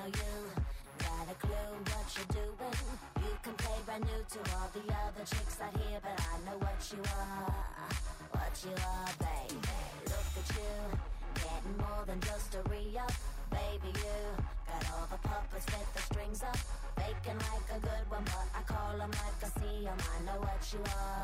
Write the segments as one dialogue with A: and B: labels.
A: you got a clue what you're doing. You can play brand new to all the other chicks out here, but I know what you are, baby. Look at you, getting more than just a re-up. Baby, you got all the puppets with the strings up, faking like a good one, but I call them like I see them. I know what you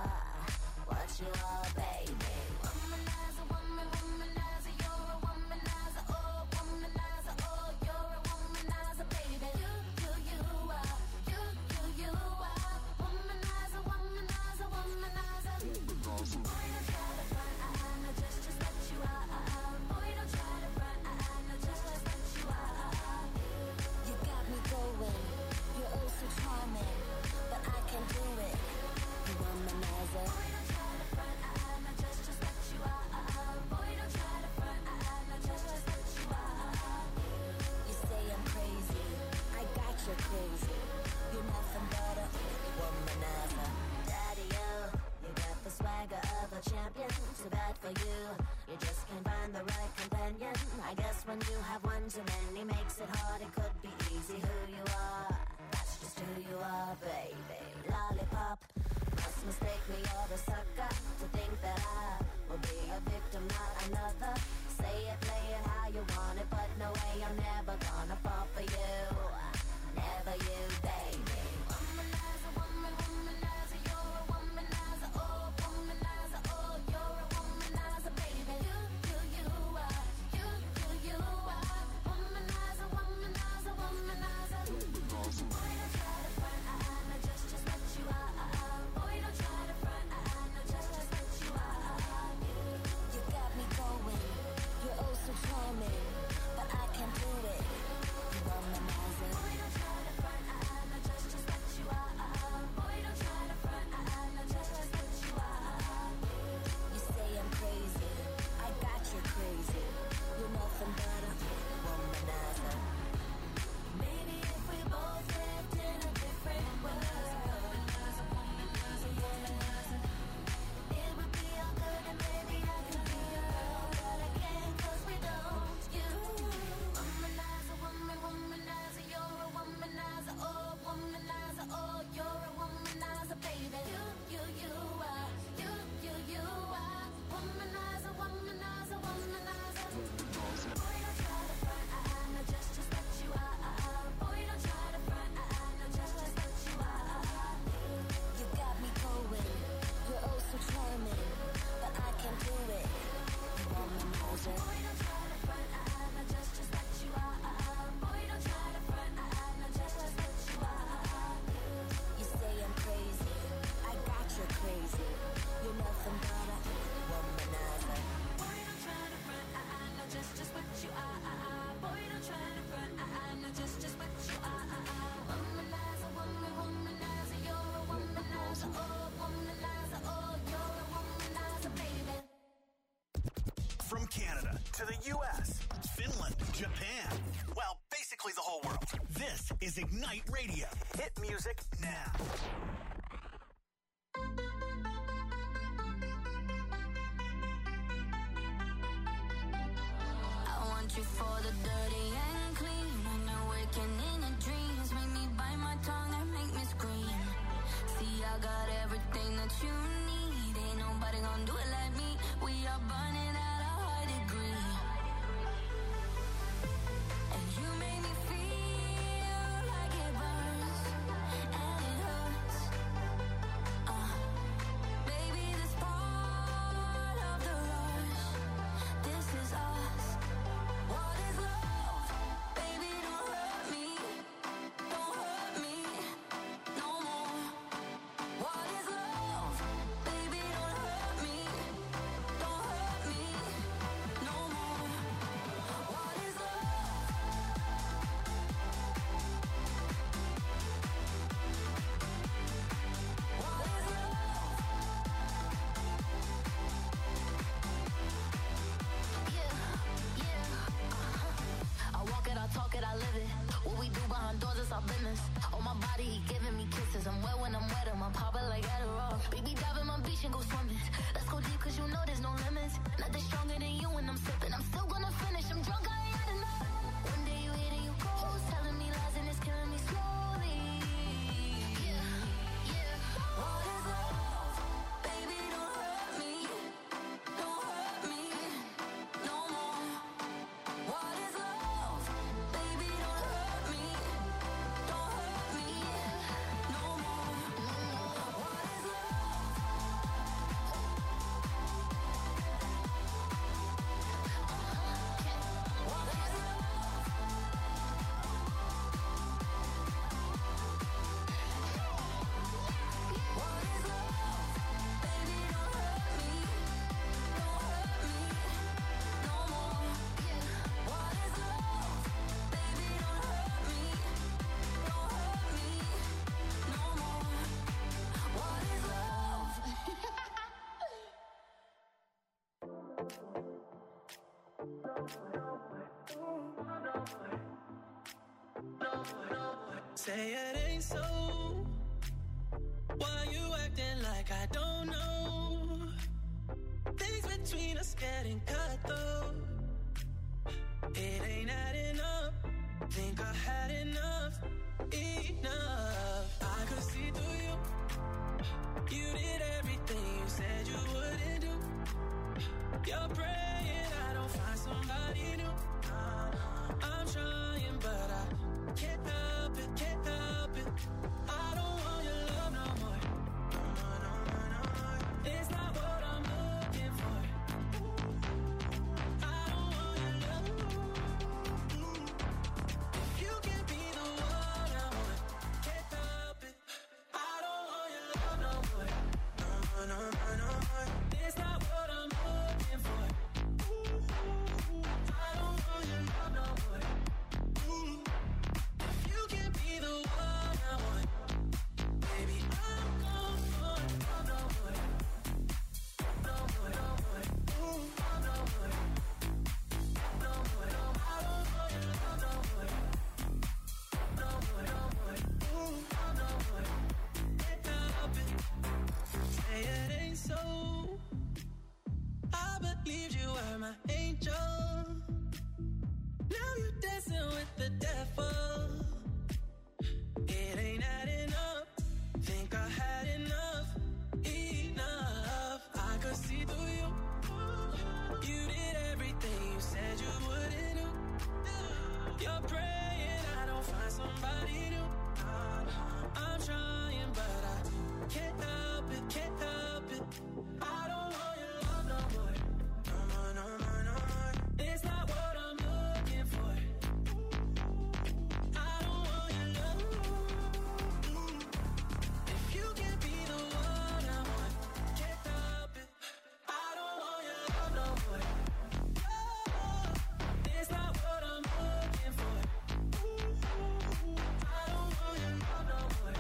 A: are, baby. Womanizer, womanizer, you're a womanizer, oh, womanizer, oh, you're a womanizer, baby. You are, you are, womanizer, womanizer, womanizer. Boy, don't try to front, no, just what you are. Boy, don't try to front, no, just what you are. You got me going, you're oh so charming, but I can do it. You womanizer. Boy, don't try to front, no, just what you are. Boy, don't try to front, no, just what you are. You say I'm crazy, I got you crazy. You're nothing but a womanizer. Daddy, you got the swagger of a champion. Too bad for you, you just can't find the right companion. I guess when you have one too many makes it hard. It could be easy who you are. That's just who you are, baby. Lollipop, must mistake me or a sucker to think that I will be a victim, not another. Say it, play it how you want it, but no way, I'm never gonna fall for you. Never you, baby. Womanizer, womanizer, you're a womanizer, oh, womanizer, oh, you're a womanizer, baby. You are, you are, womanizer, womanizer, womanizer. Boy, don't try to front, no, just what you are. Boy, don't try to front, no, just what you are. You got me going, you're oh so charming, but I can't do it. You womanizer. Boy, don't try to front, no, just what you are. Boy, don't try to front, no, just what you are. You say I'm crazy, I got you crazy. You're nothing but a womanizer. Maybe if we both lived in a different world, it would be all good and maybe I could be your girl, but I can't 'cause we don't. You womanizer, womanizer, you're a womanizer, oh, womanizer, oh, you're a womanizer, baby. You are, you are, womanizer, womanizer, womanizer. Boy, don't try to front, no, just what you are. Boy, don't try to front, no, just what you are. You got me going, you're oh so charming, but I can't do it. You womanizer. Boy, don't try to front, no, just what you are. Boy, don't try to front, no, just what you are. You say I'm crazy, I got you crazy. You're nothing but a womanizer. Boy, don't try to front, no, just what you are. Boy, don't try to front, no, just what you are. Womanizer, womanizer, you're a womanizer, oh, womanizer, oh, you're a womanizer, baby.
B: From Canada to the U.S., Finland, Japan, well, basically the whole world. This is Ignite Radio. Hit music now.
A: I want you for the dirty and clean. When you're waking in your dreams, make me bite my tongue and make me scream. See, I got everything that you need. Ain't nobody gonna do it like me. We are burning at a high degree. And you make me feel like it burns and it hurts. Baby, this part of the rush. This is us. What is love? Baby, don't hurt me. Don't hurt me no more. What is love? Baby, don't hurt me. Don't hurt me
C: Say it ain't so. Why you acting like I don't know? Things between us getting cut though. It ain't adding up. Think I had enough. Enough. I could see through you. You did everything you said you wouldn't do. You're praying I don't find somebody new. I'm trying but I can't help it, can't help it. I don't want your love no more. It's not what I'm looking for. I don't want your love. If you can't be the one I want, can't help it. I don't want your love no more. It's not what I'm looking for. I don't want your love no more. If you can't be the one I want, baby, I'm gone for love no more. No more, no more. No more. No more, no more. I don't want your love no more. No more, no more. No more. Can't help it. Say it ain't so. I believed you were my angel. Now you dancing with the devil. It ain't adding up. Think I had enough. Enough. I could see through you. You did everything you said you wouldn't do. You're praying I don't find somebody new. I'm trying but I can't help it, can't help it. I don't want your love no more. No more. It's not what I'm looking for. I don't want your love. If you can't be the one I want, can't help it. I don't want your love no more. It's not what I'm looking for. I don't want your love no more.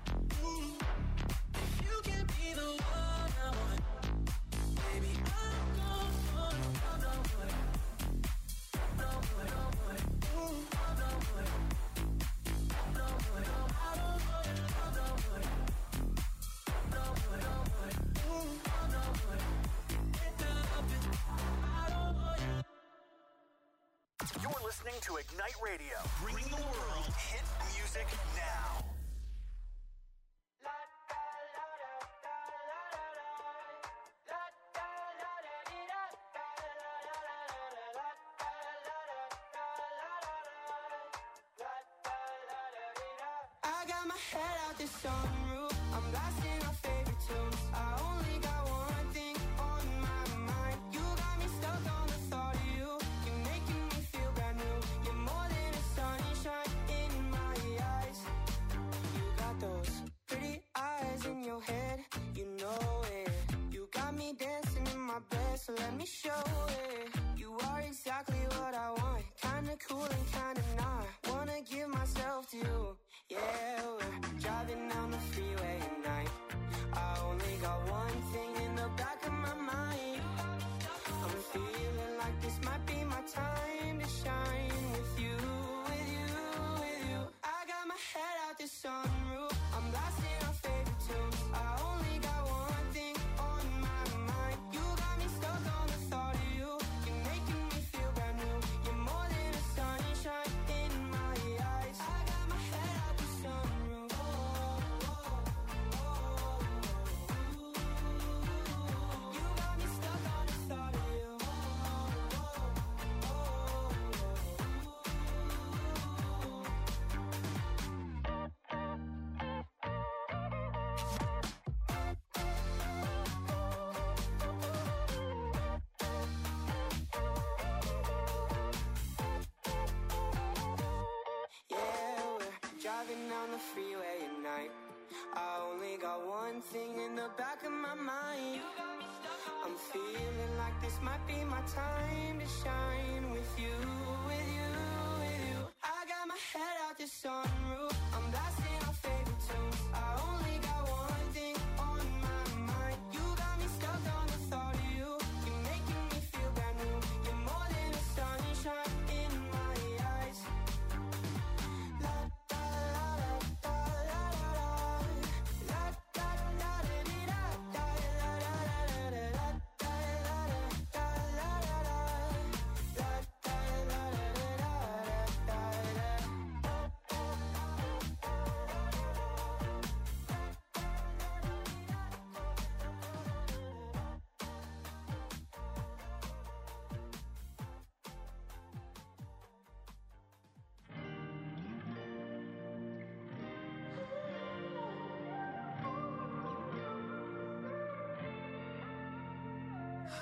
C: If you can't be the one I want, baby, I'm gone for love no more. No more, no more. No more. No more, no more. I don't want your love no more. No more, no more. No more. Can't help it. I don't want your.
B: You're listening to Ignite Radio, bringing the world hit music now.
C: I got my head out the sunroof. I'm blasting our favorite tunes. I only got one thing on my mind. You got me stuck on the thought of you. You're making me feel brand new. You're more than a sunshine in my eyes. You got those pretty eyes in your head. You know it. You got me dancing in my bed, so let me show it. You are exactly what I want. Kinda cool and kinda not. Wanna give myself to you. Yeah, we're driving down the freeway at night. I only got one thing in the back of my mind. I'm feeling like this might be my time to shine with you, with you, with you. I got my head out the sunroof. I'm blasting our favorite tunes. I only got one thing on my mind. You got me stuck on the thought of you. You're making me feel brand new. You're more than a sunshine in my eyes. I got my head out the sunroof. You got me stuck on the thought of you. Yeah, we're driving down the freeway at night. I only got one thing in the back of my mind. I'm feeling like this might be my time to shine with you, with you, with you. I got my head out the sunroof. I'm blasting our favorite tunes. I only got one thing on my mind. You got me stuck on the thought of you. You're making me feel brand new. You're more than a sun.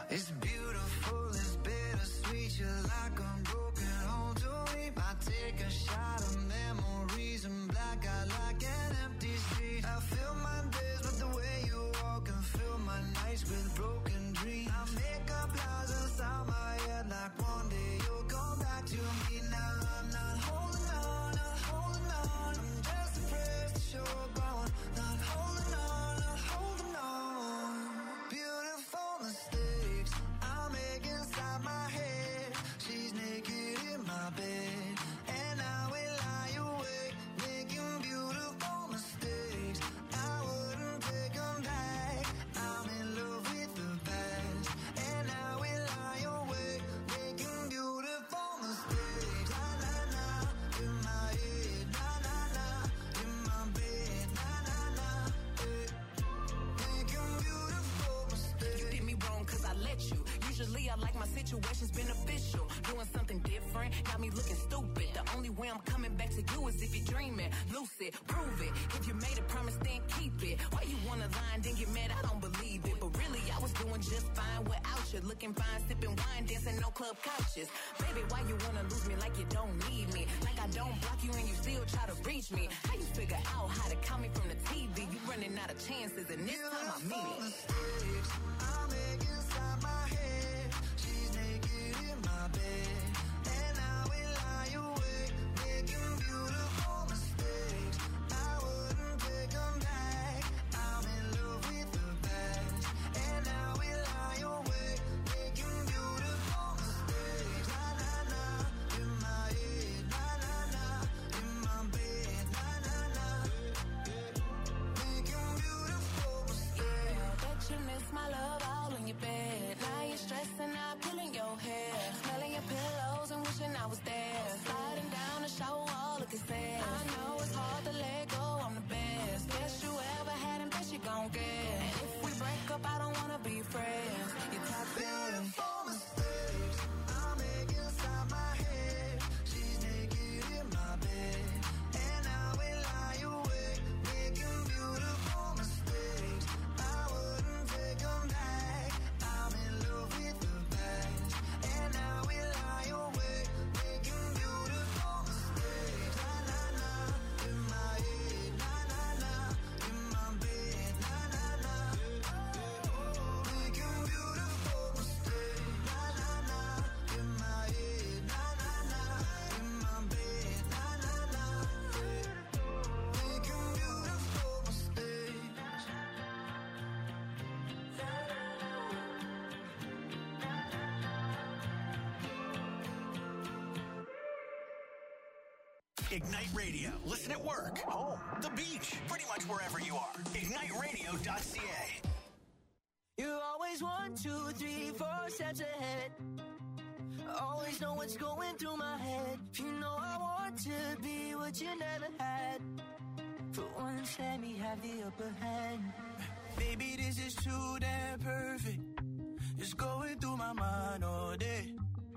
D: It's beautiful, it's bittersweet. You're like a broken home to me. I take a shot of memories and black out like an empty street. I fill my days with the way you walk and fill my nights with broken dreams. I make up lies inside my head like one day you'll come back to me. Now I'm not holding on, not holding on. I'm just afraid that you're gone. Not holding on, not holding on. Beautiful mistakes I make inside my head. She's naked in my bed, and I will lie awake, making beautiful mistakes. I wouldn't take them back. I'm in love with the past, and I will lie awake, making beautiful mistakes. Na na na, in my head, na na na, in my bed, na na na, making beautiful mistakes.
E: You did me wrong cause I let you. Usually I like my situations beneficial. Doing something different got me looking stupid. The only way I'm coming back to you is if you're dreaming. Lucid, prove it. If you made a promise, then keep it. Why you wanna lie and then get mad? I don't believe it. But really, I was doing just fine without you. Looking fine, sipping wine, dancing on club couches. Baby, why you wanna lose me like you don't need me? Like I don't block you and you still try to reach me. How you figure out how to count me from the TV? You running out of chances and this time I mean it.
D: Mistakes I make inside my head. She's naked in my bed, and I will lie awake, making beautiful mistakes. I wouldn't take them back. I'm in love with the past, and I will lie awake, making beautiful mistakes. Na na na, in my head, na na na, in my bed, na na na, making beautiful mistakes.
E: Bet you miss my love all in your bed. Now you're stressing out, pulling your hair, smelling your pillows and wishing I was there. Sliding down the shower wall, looking sad. I know it's hard to let go, I'm the best. Best you ever had and best you gon' get. And if we break up, I don't wanna be friends. You're toxic.
D: Beautiful mistakes I make inside my head. She's naked in my bed, and I will lie awake, making beautiful mistakes. I wouldn't take them back. I'm in love with the past, and I will lie awake, making beautiful mistakes. Na na na, in my head, na na na, in my bed, na na na, making beautiful mistakes. Na na na, in my head, na na na, in my bed, na na na, making beautiful mistakes.
B: Ignite Radio. Listen at work, home, the beach, pretty much wherever you are. IgniteRadio.ca.
C: You're always 1, 2, 3, 4 steps ahead. Always know what's going through my head. You know I want to be what you never had. For once, let me have the upper hand.
D: Baby, this is too damn perfect. It's going through my mind all day.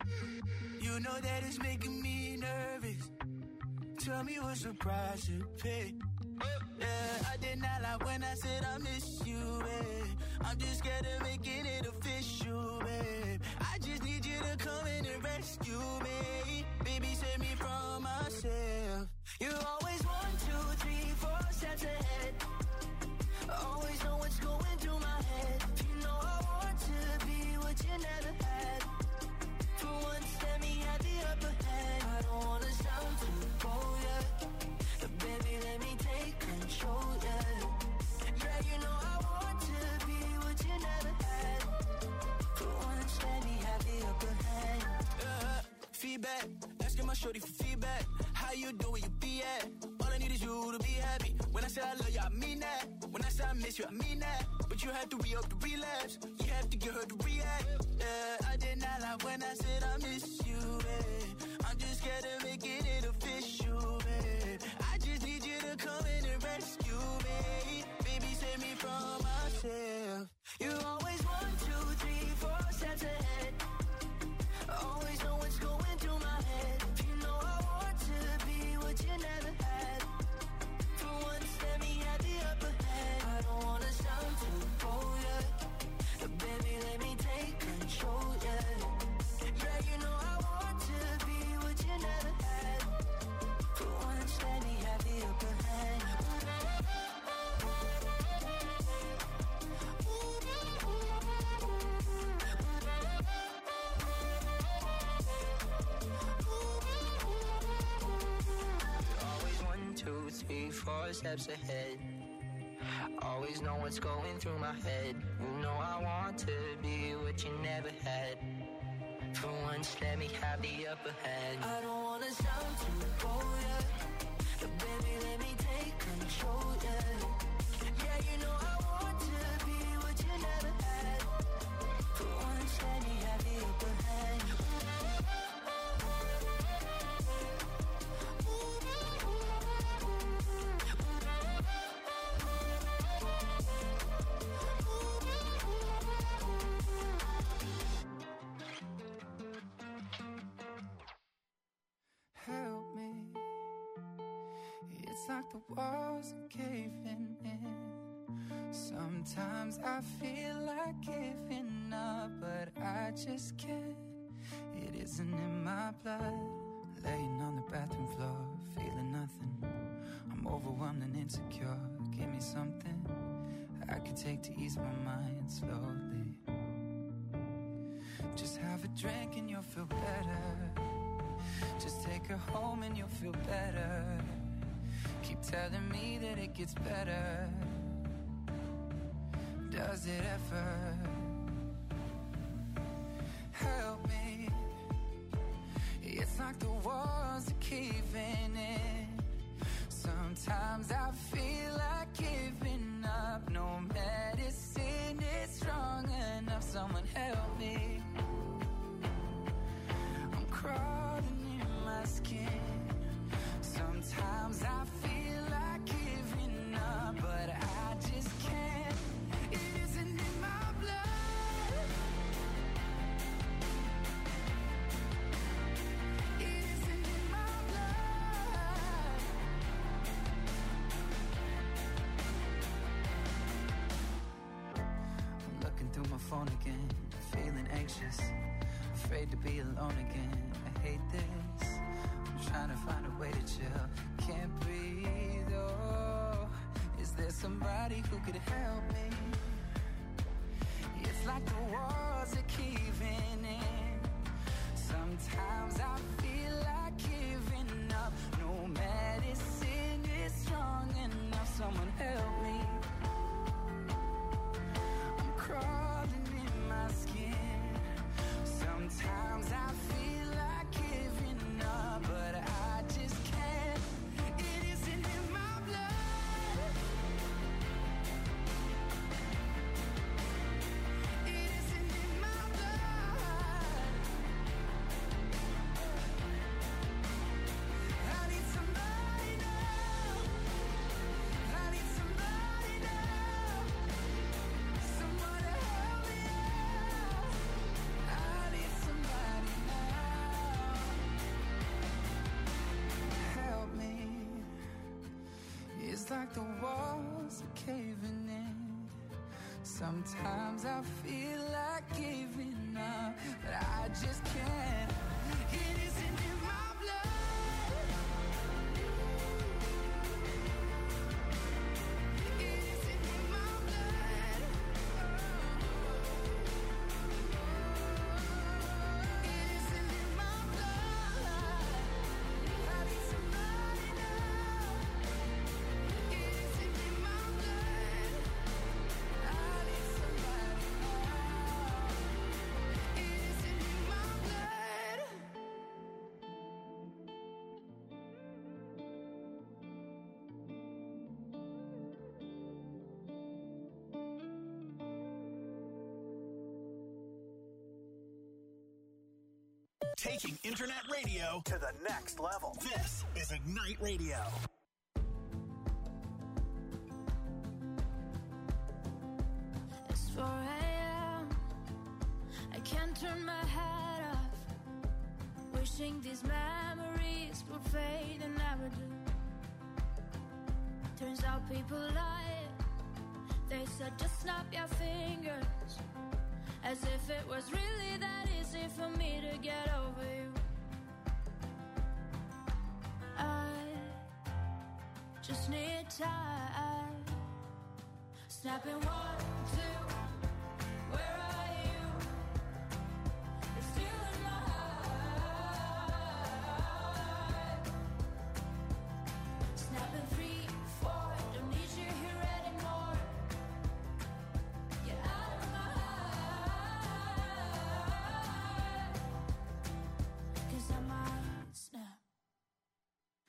D: You know that it's making me nervous. Tell me what's the price to pay. Yeah, I did not lie when I said I miss you, babe. I'm just scared of making it official, babe. I just need you to come in and rescue me. Baby, save me from myself.
C: You're always 1, 2, 3, 4 steps ahead. Always know what's going through my head. You know I want to be what you never had. For once, let me have the upper hand. I don't wanna sound too bold, yeah. But baby, let me take control, yeah. Yeah, you know I want to be what you never had. For once, let me have the upper hand.
D: Feedback, asking my shorty for feedback. How you doing, where you be at? All I need is you to be happy. When I say I love you, I mean that. When I say I miss you, I mean that. But you have to re-up the relapse. You have to get her to react. Yeah, I did not lie when I said I miss you, babe. I'm just scared of making it official, babe. I just need you to come in and rescue me. Baby, save me from myself.
C: You're always 1, 2, 3, 4 steps ahead. Always know what's going through my head. You know I want to be what you never had. For once, let me have the upper hand. I don't wanna sound too bold, yeah. But baby, let me take control.
F: 4 steps ahead. Always know what's going through my head. You know I want to be what you never had. For once, let me have the upper hand.
E: I don't wanna sound too bold, yeah. But baby, let me take control, yeah. Yeah, you know I want to be what you never had. For once, let me have the upper hand.
C: Help me. It's like the walls are caving in. Sometimes I feel like giving up, but I just can't. It isn't in my blood. Laying on the bathroom floor, feeling nothing. I'm overwhelmed and insecure. Give me something I could take to ease my mind slowly. Just have a drink and you'll feel better. Just take her home and you'll feel better. Keep telling me that it gets better. Does it ever? Help me. It's like the walls are caving in. Sometimes I feel like giving up. No medicine is strong enough. Someone help me. I'm crawling in my skin. Sometimes I feel like giving up, but I just can't. It isn't in my blood. It isn't in my blood. I'm looking through my phone again, feeling anxious, afraid to be alone again. I hate this. I'm trying to find a way to chill. Can't breathe, oh. Is there somebody who could help me? It's like the walls are caving in. Sometimes I feel like giving up. No medicine is strong enough. Someone help me. I'm crawling in my skin. Sometimes I feel like giving up, but I just can't. It isn't in my blood. It isn't in my blood. I need somebody now. I need somebody now. Someone to help me out. I need somebody now. Help me. It's like the walls are caving in. Sometimes I feel like giving up, but I just can't. It isn't in my blood. It isn't in my blood. It isn't in my blood. I need somebody now. It isn't in my blood. I need somebody now. It isn't in my blood.
B: Taking internet radio to the next level. This is Ignite Radio.
A: It's 4 a.m. I can't turn my head off. Wishing these memories would fade and never do. Turns out people lie. They said just snap your fingers. As if it was really that easy for me to get over you. I just need time. Snapping 1, 2. Where are you? You're still in my heart. Snapping 3, 4.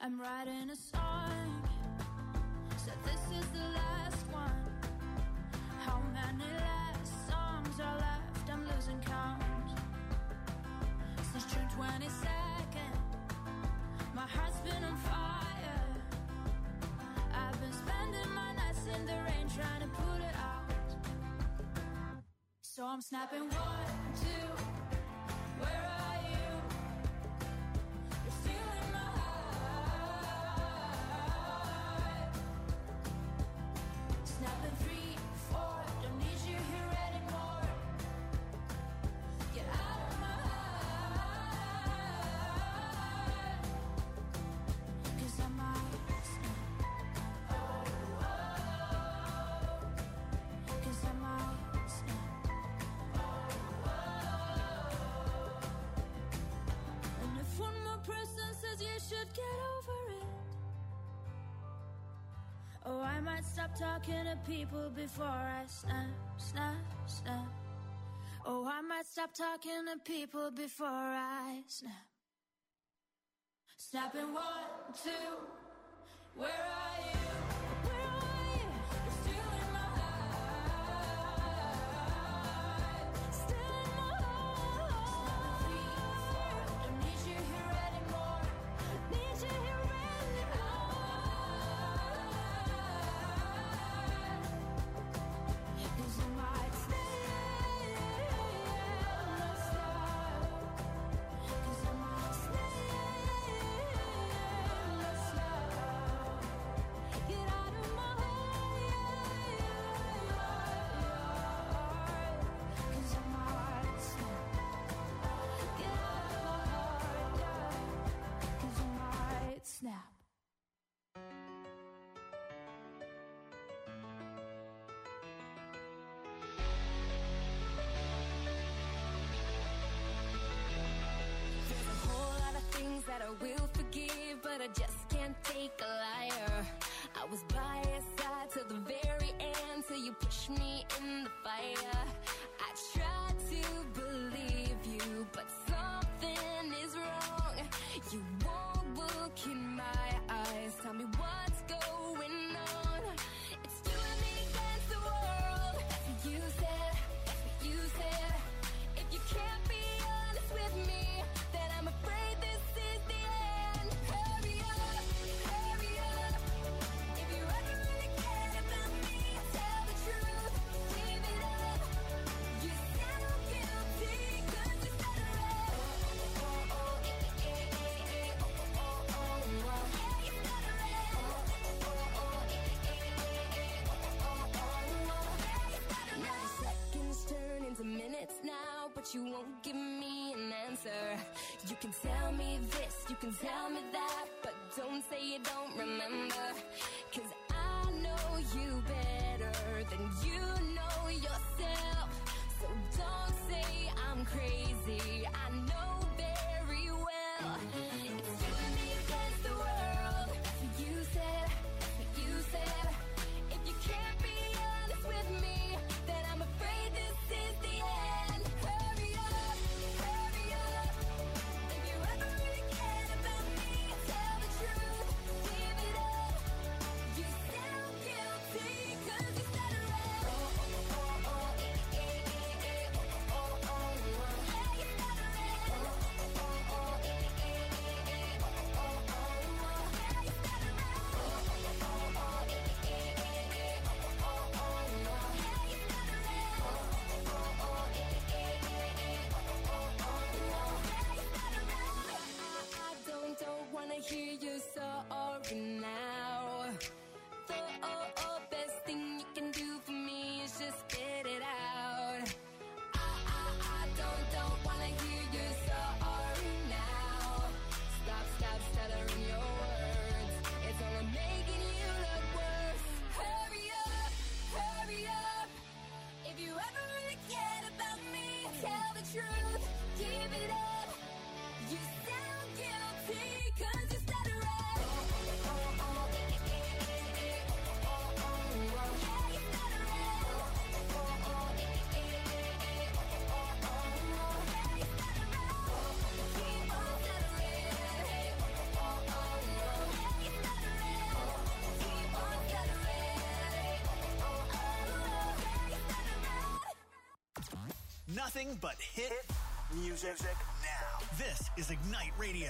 A: I'm writing a song, said this is the last one. How many last songs are left? I'm losing count. Since June 22nd, my heart's been on fire. I've been spending my nights in the rain trying to put it out. So I'm snapping 1, 2, where are you? You're still in my heart. Snapping 3, 4, don't need you here anymore. Get out of my heart. 'Cause I might snap. Oh, oh. 'Cause I might snap. And if one more person says you should get over it, oh, I might stop talking to people before I snap, snap, snap. Oh, I might stop talking to people before I snap. Snapping 1, 2, where are you? Where are you? You're still in my heart. Still in my heart. 3, 4, don't need you here anymore. Need you here anymore. 'Cause I might stay, not stop. 'Cause I might stay, not stop. Get out of my heart. 'Cause I might snap. Get out of my heart, yeah. 'Cause I might snap.
G: There's a whole lot of things that I will forgive, but I just can't take a liar. I was by your side till the very end, till you pushed me in the fire. I tried to believe you, but something is wrong. You won't look in my eyes, tell me what's going on. It's you and me against the world. That's what you said, that's what you said. If you can't be honest with me, then I'm afraid this is the end. Hurry up, hurry up. If you ever really care about me, tell the truth, give it up. You sound guilty 'cause you said it right. Oh, oh, oh, eh, eh, eh, eh, oh, oh, oh, oh, oh. Yeah, you said it right. Oh, oh, oh, eh, eh, eh, eh, oh, oh, oh, oh. Yeah, you said it right. Seconds turn into minutes now, but you won't give me an answer. You can tell me this, you can tell me that, but don't say you don't remember. 'Cause I know you better than you know yourself. So don't say I'm crazy, I know very well. It's you and me against the world. That's what you said, that's what you said. If you can't be honest with me, then I'm afraid this is the end. Hurry up, hurry up. If you ever really cared about me, tell the truth, give it up. You sound guilty 'cause you said it right. Oh, oh, oh, oh, eh, eh, eh, eh, oh, oh, oh, oh. Yeah, you said it right. Oh,
B: nothing but hit music now. This is Ignite Radio.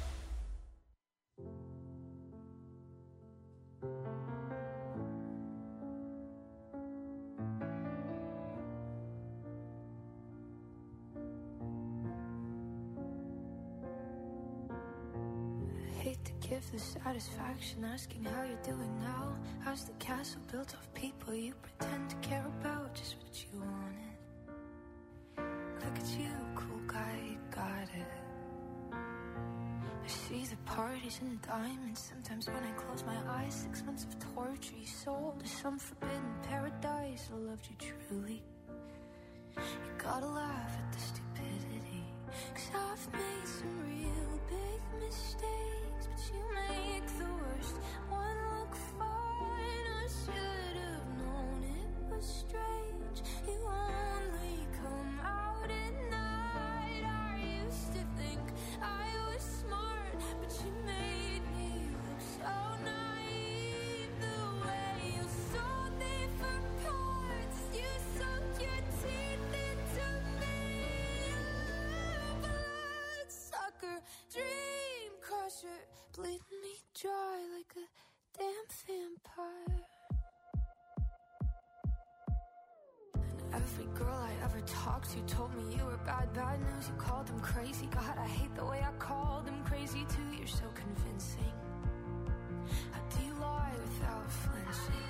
H: Hate to give the satisfaction asking how you're doing now. How's the castle built of people you pretend to care about? Just what you wanted. Look at you, cool guy, you got it. I see the parties and diamonds. Sometimes when I close my eyes, 6 months of torture you sold to some forbidden paradise. I loved you truly. You gotta laugh at the stupidity, 'cause I've made some real big mistakes, but you make the worst one look fine. I should have known it was strange. You only come out at night. I used to think I was smart, but you made me look so naive. The way you sold me for parts, you sunk your teeth into me. Bloodsucker, dream crusher, bleeding me dry like a damn vampire. And every girl I ever talked to told me you were bad news. You called them crazy. God, I hate the way I called them crazy too. You're so convincing. How do you lie without flinching?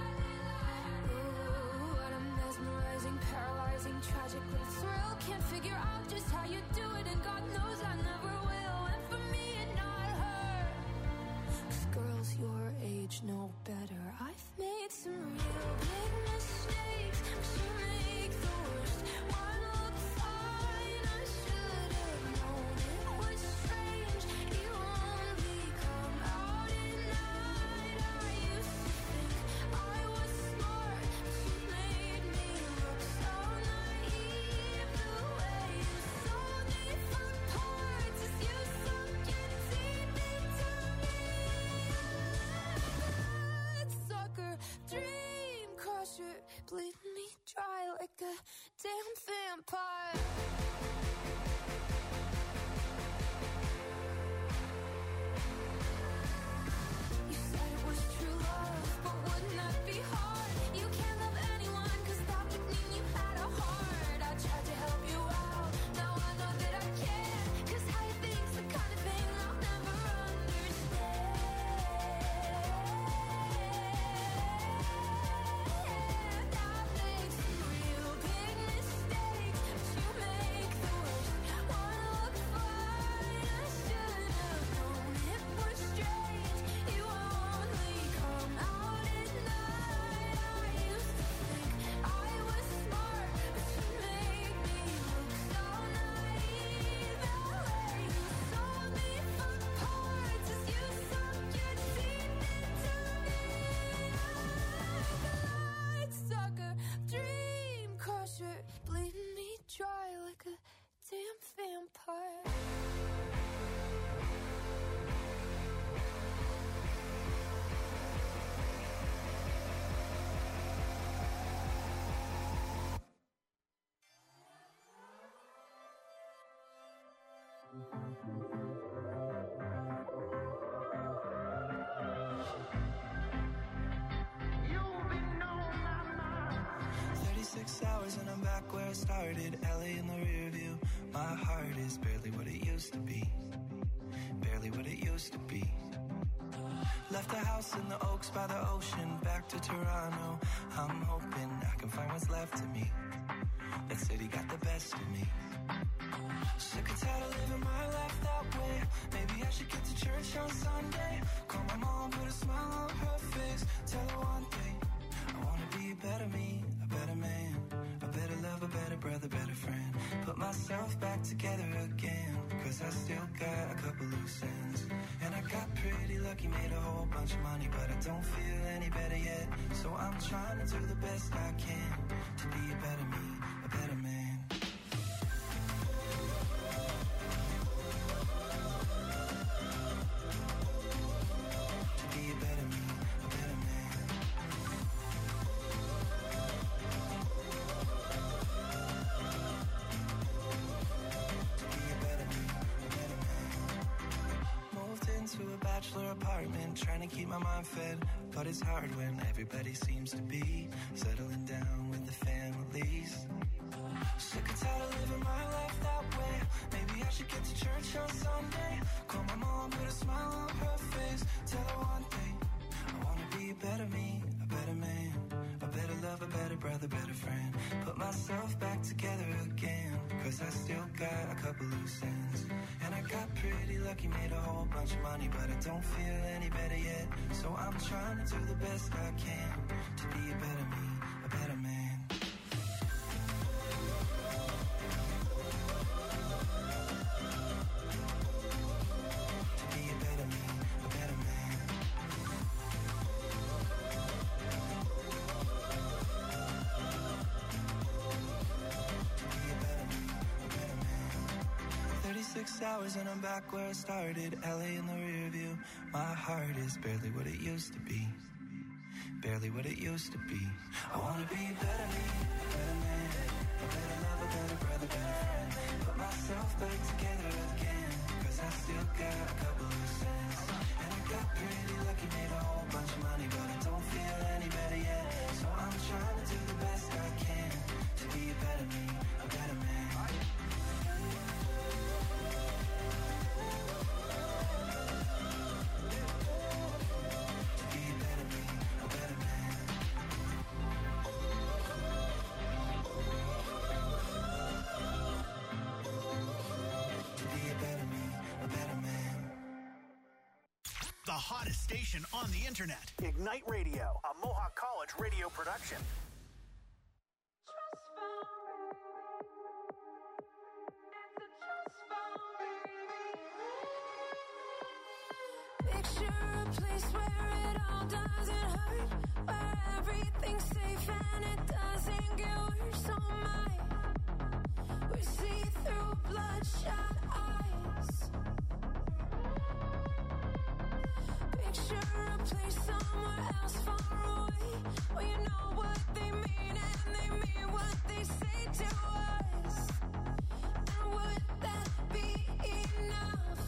H: Ooh, what a mesmerizing, paralyzing, tragic little thrill. Can't figure out just how you do it, and God knows I never will. And for me and not her, 'cause girls your age know better. I've made some real big mistakes, but you make the worst one look fine. I should have known it was strange. You only come out at night. I used to think I was smart, but you made me look so naive. The way you sold me for parts is you sunk your teeth into me. Bloodsucker, dream crusher, bleeding me dry like a damn vampire. You said it was true love, but wouldn't that be hard? You can't love anyone, 'cause that would mean you had a heart. I tried to help you out, now I know that I can't, 'cause how you think's the kind of thing I'll never understand. I've made some real big mistakes, but you make the worst one look fine. I should have known it was strange. You only come out at night. I used to think I was smart, but you made me look so naive. The way you sold me for parts is you sunk your teeth into me. Bloodsucker, dream crusher, bleeding me dry like a damn vampire.
D: You've been on my mind. 36 hours and I'm back where I started. LA in the rear view. My heart is barely what it used to be. Barely what it used to be. Left the house in the Oaks by the ocean. Back to Toronto. I'm hoping I can find what's left of me. That city got the best of me. Sick and tired of living my life that way. Maybe I should get to church on Sunday. Call my mom, put a smile on her face. Tell her one thing, I wanna be a better me, a better man, a better love, a better brother, better friend. Put myself back together again, 'cause I still got a couple loose ends. And I got pretty lucky, made a whole bunch of money, but I don't feel any better yet. So I'm trying to do the best I can to be a better me, a better man. To be a better me, a better man.
I: bachelor apartment, trying to keep my mind fed. But it's hard when everybody seems to be settling down with the families. Sick and tired of living my life that way. Maybe I should get to church on Sunday. Call my mom, put a smile on her face. Tell her one thing, I wanna be a better me, a better man, a better lover, better brother, better friend. Put myself back together again, cause I still got a couple loose ends. And I got pretty lucky, made a whole bunch of money, but I don't feel any better yet. So I'm trying to do the best I can to be a better me, a better man. Hours and I'm back where I started, LA in the rear view. My heart is barely what it used to be, barely what it used to be. I wanna be a better me, a better man, a better lover, better brother, better friend. Put myself back together again, cause I still got a couple loose ends. And I got pretty lucky, made a whole bunch of money, but I don't feel any better yet. So I'm trying to do the best I can to be a better me, a better man.
B: The hottest station on the internet. Ignite Radio, a Mohawk College radio production.
H: Picture a place where it all doesn't hurt, where everything's safe and it doesn't get worse. Oh my, we see through bloodshot eyes. Picture a place somewhere else far away, where you know what they mean and they mean what they say to us. And would that be enough?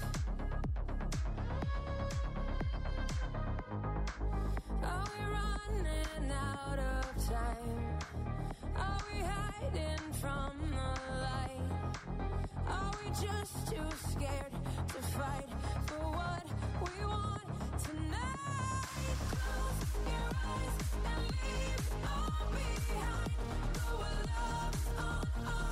H: Are we running out of time? Are we hiding from the light? Are we just too scared to fight for what we want tonight? Close your eyes and leave all behind. Go with love on our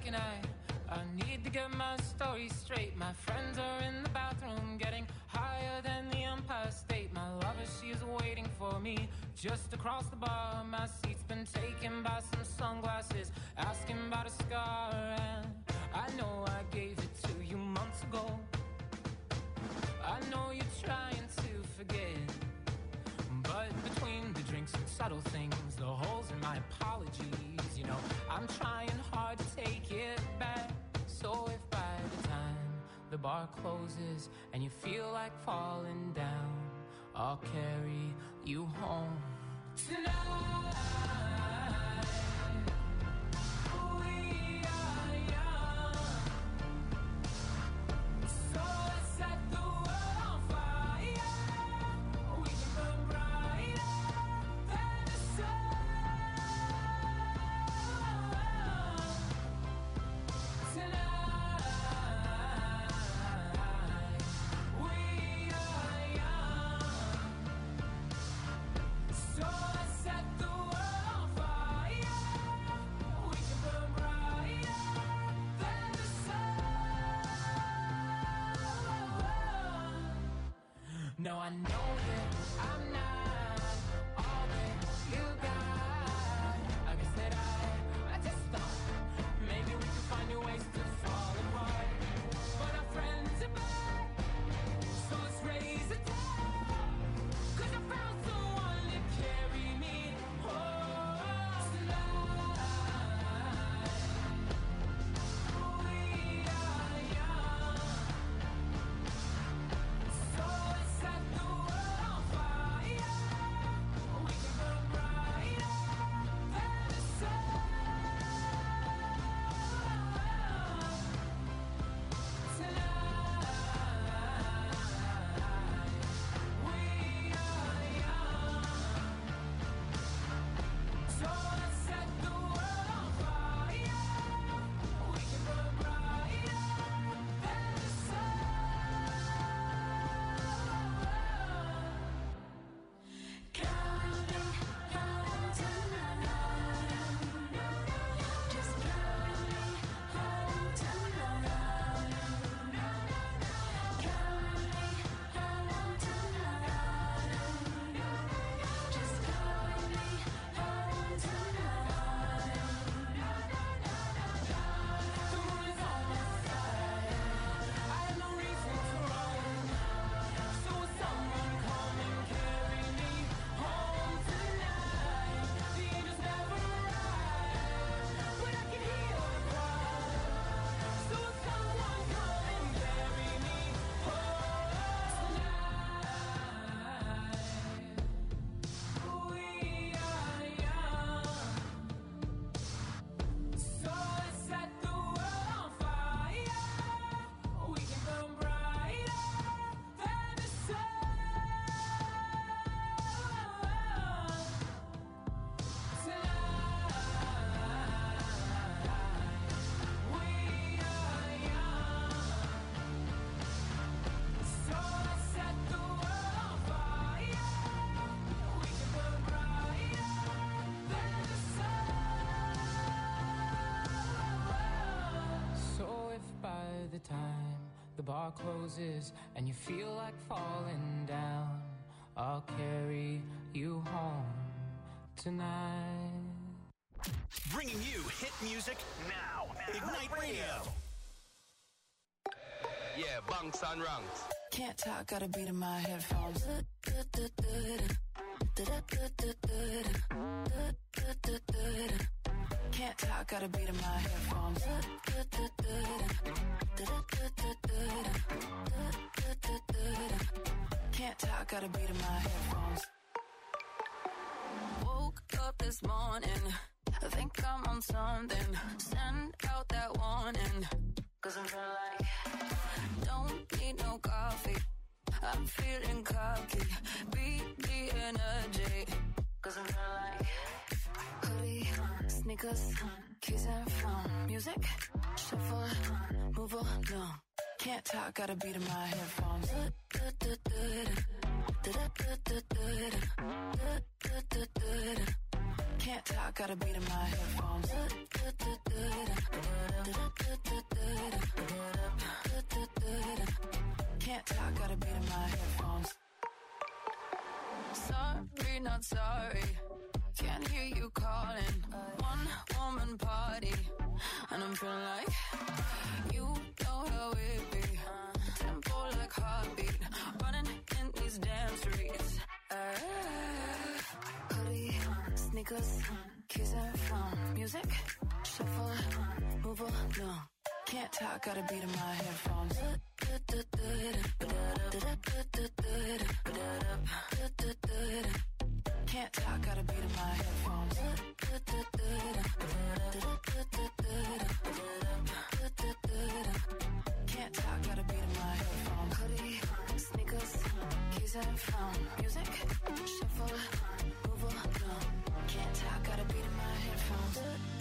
J: looking at? I need to get my story straight. My friends are in the bathroom getting higher than the Empire State. My lover, she's waiting for me just across the bar. My seat's been taken by some sunglasses, asking about a scar. And I know I gave it to you months ago. I know you're trying to forget, but between the drinks and subtle things, the holes in my apologies, you know, I'm trying hard to take it back. So if by the time the bar closes and you feel like falling down, I'll carry you home tonight. No, I know that I'm not all that you got. I guess that I just thought maybe we could find new ways to fall apart. But our friends are back, so let's raise a toast. 'Cause I found someone to carry me home tonight. We are young, so let's set the world on fire. We can burn brighter than the sun. Tonight, we are young, so let's set the world on fire. We can burn brighter than the sun. Counting, counting tonight. Just counting, counting tonight. Counting, counting tonight. Just counting, counting tonight. The moon is on my side. I have no reason to run. So will someone come and carry me home tonight? The angels never arrive, but I can hear the cry. So will someone come and carry me home tonight? We are young, so let's set the world on fire. We can burn brighter than the sun. Tonight, we are young, so let's set the world on fire. We can burn brighter than the sun. So if by the time the bar closes and you feel like falling down, I'll carry you home tonight.
B: Bringing you hit music now. Ignite Radio.
K: Yeah, bunks and ranks.
E: Can't talk, got a beat in my headphones. Can't talk, got a beat in my headphones. Can't talk, got a beat in my headphones. Woke up this morning, I think I'm on something. Send out that warning, 'cause I'm feeling like don't need no coffee. I'm feeling cocky, beat the energy, 'cause I'm feeling like hoodie, sneakers, keys and phone, music, shuffle, move along. Can't talk, got a beat in my headphones. Can't talk, got a beat in my headphones. Can't talk, got a beat in my headphones. Sorry, not sorry. Can't hear you calling. One woman party, and I'm feeling like you know how it be. Tempo like heartbeat, running in these damn streets. Hoodie, sneakers, keys and phone. Music, shuffle, move on, no. Can't talk, got a beat in my headphones. Can't talk, got a beat in my headphones. Can't talk, got a beat in my headphones. Hoodie, sneakers, keys and phone. Music, shuffle, move on, no. Can't talk, got a beat in my headphones.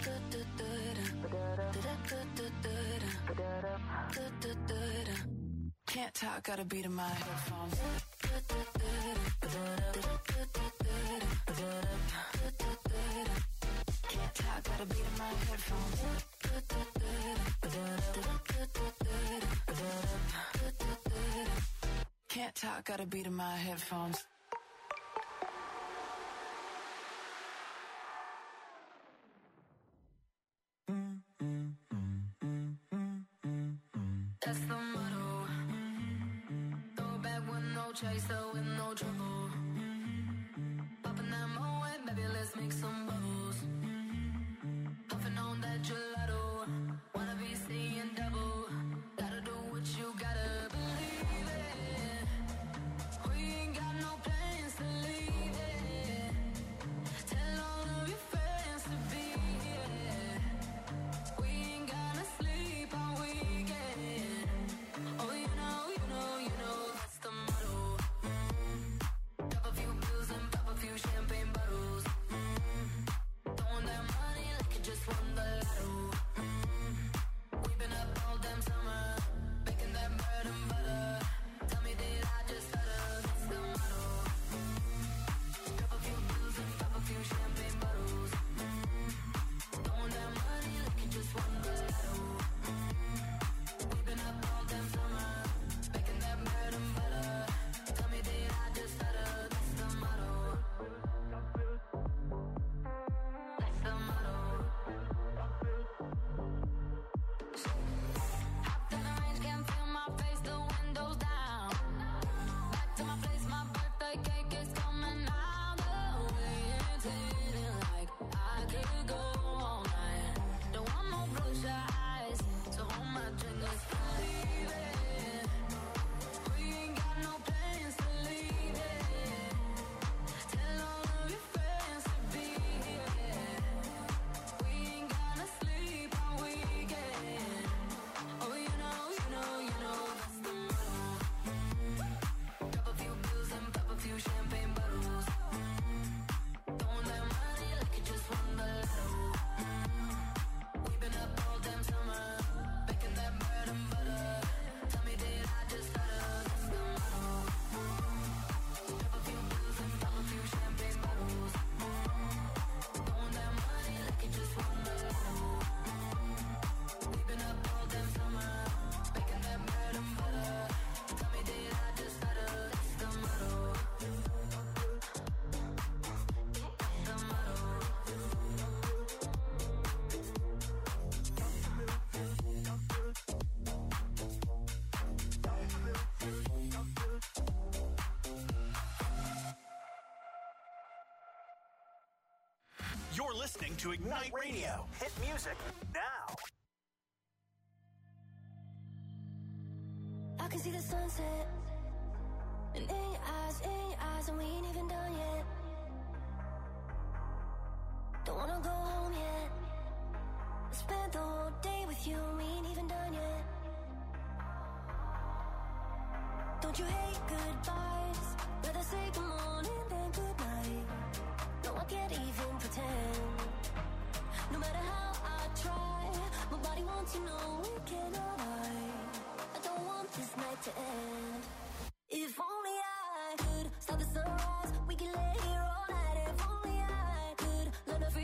E: Can't talk, got a beat in my headphones. Can't talk, got a beat in my headphones. Can't talk, got a beat in my headphones.
L: That's the motto. Throw back with no chaser, with no trouble. Popping that Moet, baby, let's make some bubbles. Puffing on that gelato. Wanna be seeing double. Gotta do what you gotta believe it. We ain't got no plans to leave it. Tell all of your friends to be here. We ain't gonna sleep all weekend. Oh, you know, that's the motto. Pop a few pills and pop a few champagne bottles. Throwing that money like you just won the lotto. We've been up all damn summer, baking that bread and butter. Tell me, did I just stutter? That's the motto. Pop a few pills and pop a few champagne bottles. Throwing that money like you just won the lotto. We've been up all damn summer, baking that bread and butter. Tell me, did I just stutter? That's the motto. That's the motto. Hopped in the range, can't feel my face, the windows down. Back to my place, my birthday cake is coming out. The way it's hitting like I could go all night. Don't want no bloodshot eyes, so hold my drink, let's believe it. We ain't got no plans to leave it. Tell all of your friends to be here. We ain't gonna sleep all weekend. Oh, you know, that's the motto. Pop a few pills and pop a few champagne bottles. Throwing that money like you just won the lotto. We've been up all damn summer, baking that bread and butter. Tell me, did I just stutter? That's the motto. Pop a few pills and pop a few champagne bottles. Throwing that money like you just won the lotto. We've been up all damn summer, baking that bread and butter. Tell me, did I just stutter? That's the motto. That's the motto.
B: You're listening to Ignite Radio. Hit music now.
G: I can see the sunset. And in your eyes, and we ain't even done yet. Don't wanna go home yet. I spent the whole day with you, and we ain't even done yet. Don't you hate goodbyes? Rather say good morning than good night. No, I can't even pretend. No matter how I try, my body wants to know we cannot hide. I don't want this night to end. If only I could stop the sunrise, we can lay here all night. If only I could learn to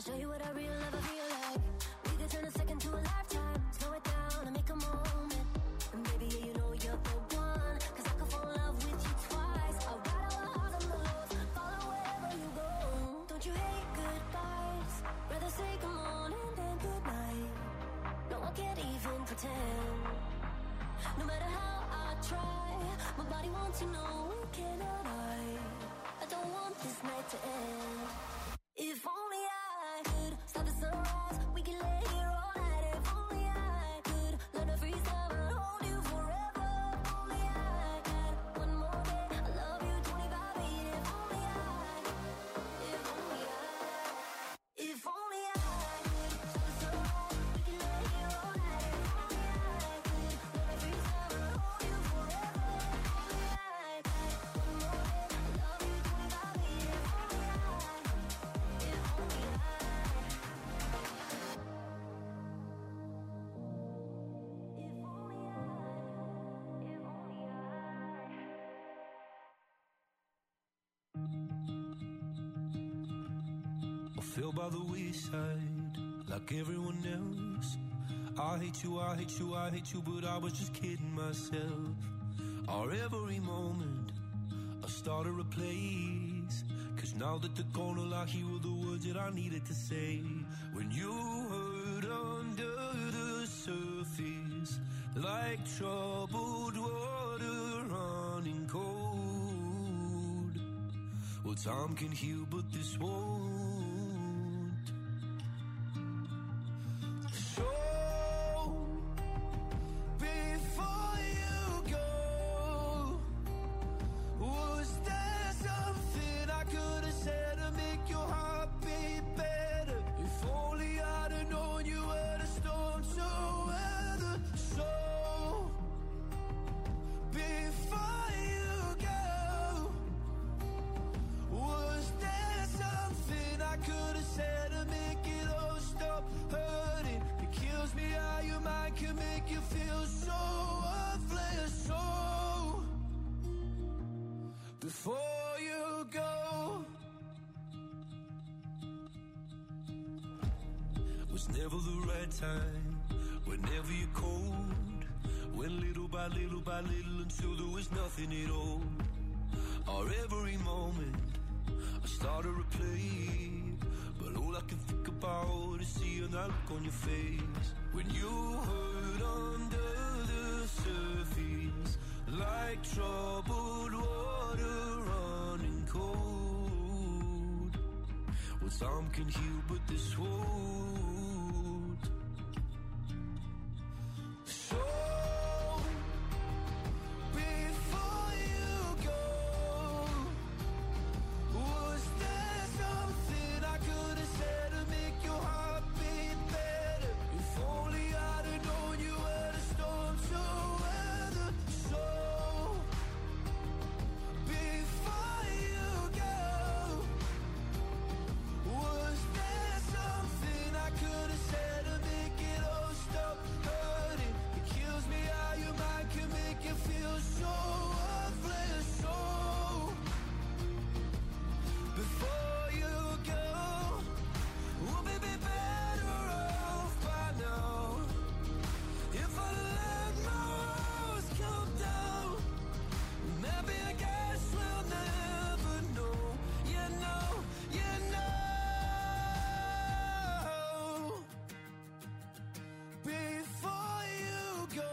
A: show you what a real lover feel like. We could turn a second to a lifetime. Slow it down and make a moment. And baby, yeah, you know you're the one. Cause I could fall in love with you twice. I'll ride our heart on the road, follow wherever you go. Don't you hate goodbyes? Rather say good morning than good night. No, I can't even pretend. No matter how I try, my body wants to know, cannot I? I don't want this night to end. If only I could stop the sunrise, we can lay here all night. If only I could learn to freeze time and hold you forever. If only I had one more day, I love you 25/8. If only I could stop the sunrise, we can lay here all night. If only I could learn to freeze time and hold you forever. If only I had one more day, I love you 25/8. If only I
I: I fell by the wayside like everyone else. I hate you, I hate you, I hate you, but I was just kidding myself. Our every moment I started a place. Cause now that they're gone, all I hear were the words that I needed to say. When you hurt under the surface, like troubled water running cold. Well, time can heal, but this won't. So, before you go, was there something I could have said to make your heart beat better? If only I'd have known you were the storm to weather. So, before you go, was there something I could have said to make it all stop hurting? It kills me how your mind can make you feel so worthless. So, before you go, was never the right time, whenever you're cold. Went little by little by little until there was nothing at all. Our every moment I started to play, but all I can think about is seeing that look on your face. When you hurt under the surface, like troubled water running cold. Well, time can heal, but this won't. So, before you go, was there something I could have said to make your heart beat better? If only I'd have known you were the storm to weather. So, before you go, was there something I could have said to make it all stop hurting? It kills me how your mind can make you feel so worthless. So, before you go, we'll be better off by now. If I let my walls come down, maybe I guess we'll never know. You know, you know. Before you go,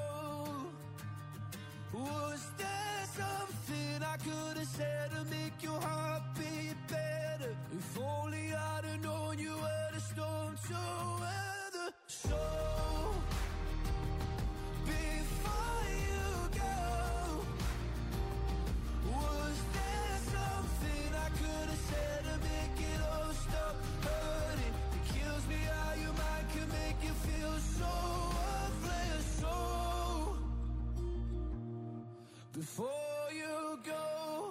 I: was there something I could have said to make your heart beat better? If only I'd have known you were the storm to weather. So, before you go, was there something I could have said to make it all stop hurting? It kills me how your mind can make you feel so worthless. So, before you go.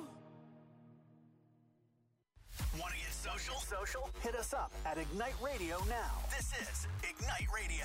B: Want to get social? Hit us up at Ignite Radio now. This is Ignite Radio.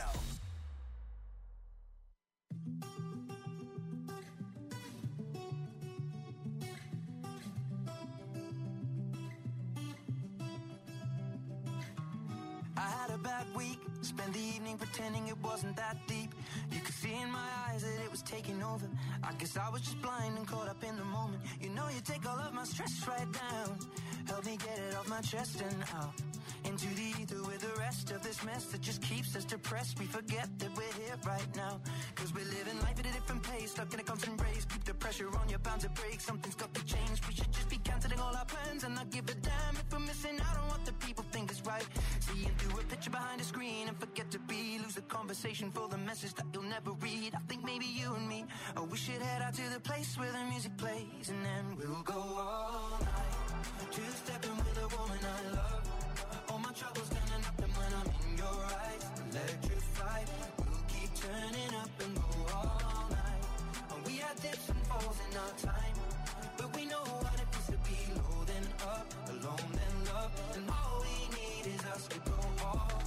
M: I had a bad week, spent the evening pretending it wasn't that deep. You could see in my eyes that it was taking over. I guess I was just blind and caught up in the moment. You know you take all of my stress right down. Help me get it off my chest and out into the ether with the rest of this mess that just keeps us depressed. We forget that we're here right now, cause we're living life at a different pace, stuck in a constant race. Keep the pressure on, you're bound to break. Something's got to change. We should just be cancelling all our plans and not give a damn if we're missing out on what the people think is right. Seeing through a picture behind a screen and forget to be. Lose the conversation for the message that you'll never read. I think maybe you and me, oh, we should head out to the place where the music plays, and then we'll go all night, two-stepping with a woman I love. All my troubles turning up, and when I'm in your eyes, electrified. We'll keep turning up and go all night. And we had dips and falls in our time, but we know what it feels to be low then up, alone then love. And all we need is us to go all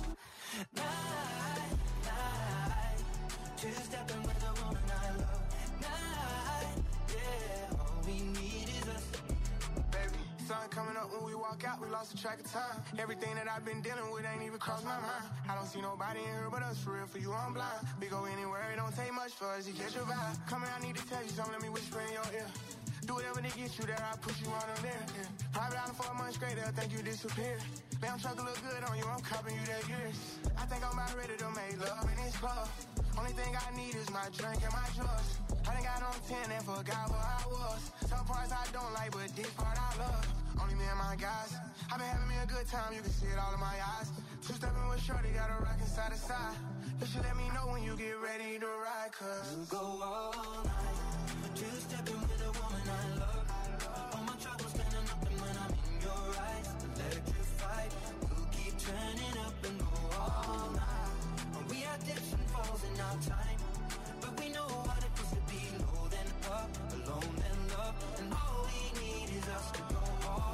M: night, night. Two-stepping with a woman I love. Night, yeah. All we need is us.
N: Baby, sun coming up when we walk out, we lost the track of time. Everything that I've been dealing with ain't even crossed my mind. I don't see nobody in here but us, for real, for you I'm blind. We go anywhere, it don't take much for us to catch your vibe. Come here, I need to tell you something, let me whisper in your ear. Do whatever to get you there, I'll push you on them there. Yeah. Private island for a month straight, they'll think you disappeared. Damn truck look good on you, I'm copping you that years. I think I'm about ready to make love in this club. Only thing I need is my drink and my drugs. I done got on 10 and forgot where I was. Some parts I don't like, but this part I love. Only me and my guys. I've been having me a good time, you can see it all in my eyes. Two-stepping with shorty, got a rockin' side to side. You should let me know when you get ready to ride, cause
M: we'll go all night, two-stepping with a woman I love. All my troubles turning up, and when I'm in your eyes, electrified. We'll keep turning up and go all night. And we had dips and falls in our time, but we know what it feels to be low then up, alone then love. And all we need is us to go all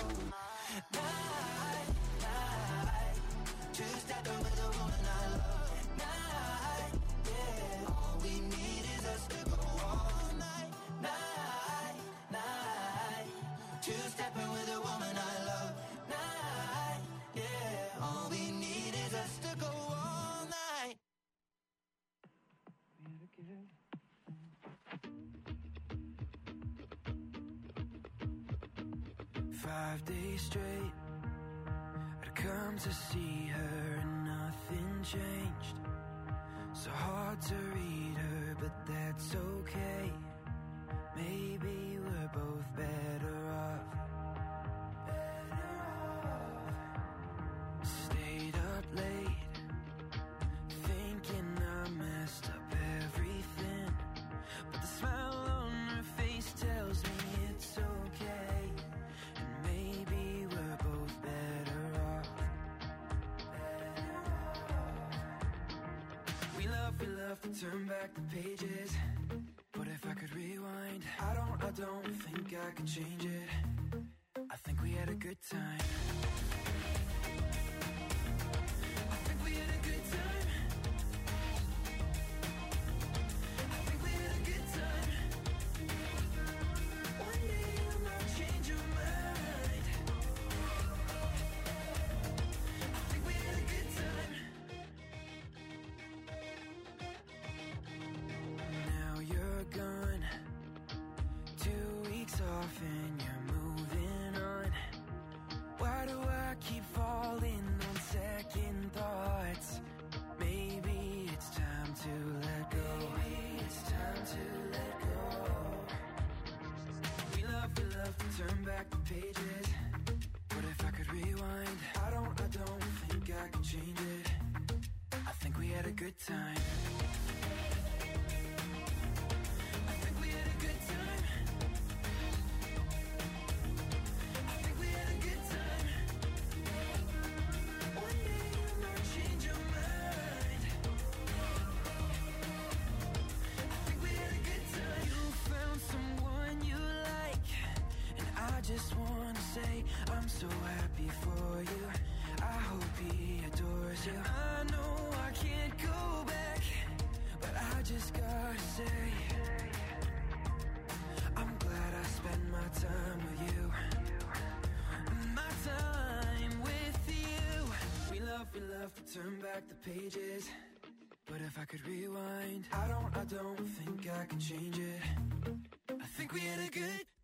M: night, night. Two-stepping with a woman I love. Night, yeah. All we need is us to go all night, night, night. Two-stepping with a woman I love. Night, yeah. All we need is us to go all night.
I: 5 days straight, I'd come to see her and nothing changed. So hard to read her, but that's okay. Maybe we're both better off. Stayed up late, thinking I messed up everything, but the smile on her face tells me it's okay. And maybe we're both better off. We love to turn back the pages, but if I could rewind, I don't think I could change it. I think we had a good time. I think we had a good time. I think we had a good time. One day you might change your mind. I think we had a good time. Now you're gone, 2 weeks off and you're moving on. Why do I keep falling on second thoughts? Maybe it's time to let go. Maybe it's time to let go. We love to turn back the pages, but if I could rewind, I don't think I could change it. I think we had a good time. I think we had a good time. I think we had a good time. One day you might change your mind. I think we had a good time. You found someone you like, and I just wanna say I'm so happy for you. I hope he adores you. I know I can't go back, but I just gotta say I'm glad I spent my time with you. My time with you. We love to back the pages, but if I could rewind, I don't think I can change it. I think we had a good